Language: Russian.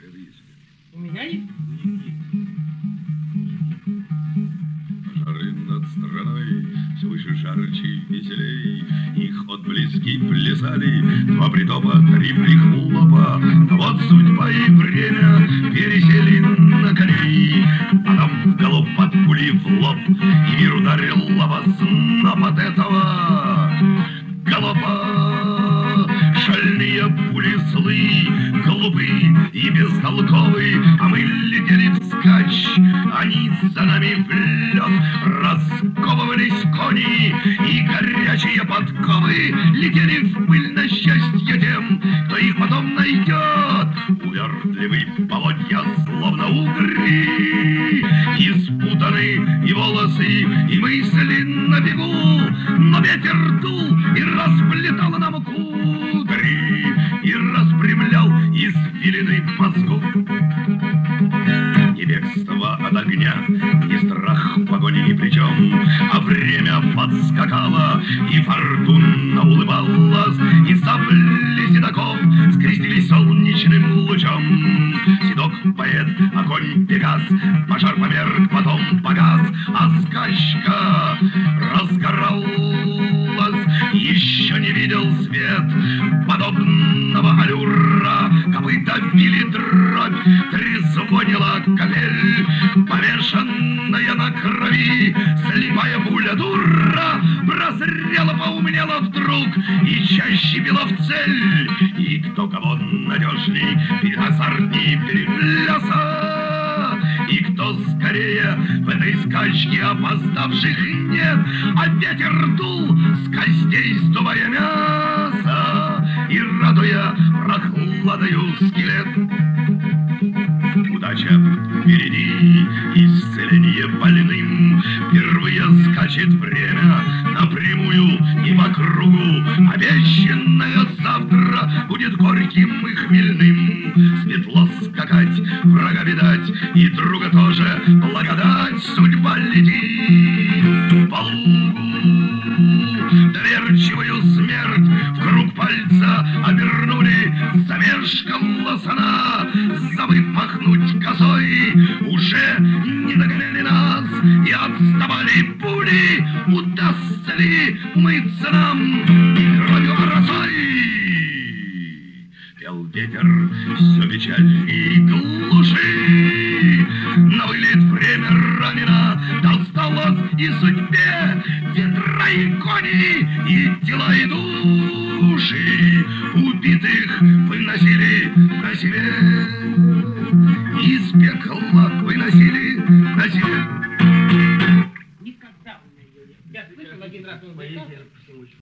это есть. У меня есть. Пожары над страной все выше, жарче и веселей. Их отблески плясали, два притопа, три прихлопа. Но вот судьба и время пересели на коней. А там в галоп под пули в лоб, и мир ударил лавозноб от этого галопа. Шальные пули злы, глупы и бестолковы, а мы летели вскачь, они за нами в лед. Расковывались кони, и горячие подковы летели в пыль на счастье тем, кто их потом найдет. Увертливые поводья, словно угри, и спутаны и волосы, и мысли на бегу. Но ветер дул и расплетал нам кудри, и распрямлял извилины мозгу. Ни бегство от огня, ни страх погони ни при чем, а время подскакало, и фортуна улыбалась, и сабли седоков скрестились солнечным лучом. Седок поэт, огонь Пегас, пожар померк, потом погас, а скачка разгоралась. Еще не видел свет подобного аллюра, копыта били дробь, трезвонила капель, помешанная на крови, слепая пуля дура прозрела, поумнела вдруг и чаще била в цель. И кто кого надежней, азартней перепляса, и кто скорее в этой скачке опоздавших нет. А ветер дул с костей, сдувая мясо и радуя прохладою скелет. Удача впереди, исцеление больным. Впервые скачет время напрямую и по кругу. Обещанное завтра будет горьким и хмельным. Светло скакать, врага видать, и друга тоже благодать. Судьба летит по лугу, доверчивую смерть в круг пальца обернули. Замешкалась она, забыв махнуть косой. Уже не догоняли нас и отставали пули. Удастся ли умыться нам кровью росой? Пел ветер все печальней и глуши. На вылет время ранено досталось и судьбе. Ветра и кони, и тела, и души убитых выносили на себе. Из пекла выносили на себе. Никогда у меня ее нет. Я слышал один раз,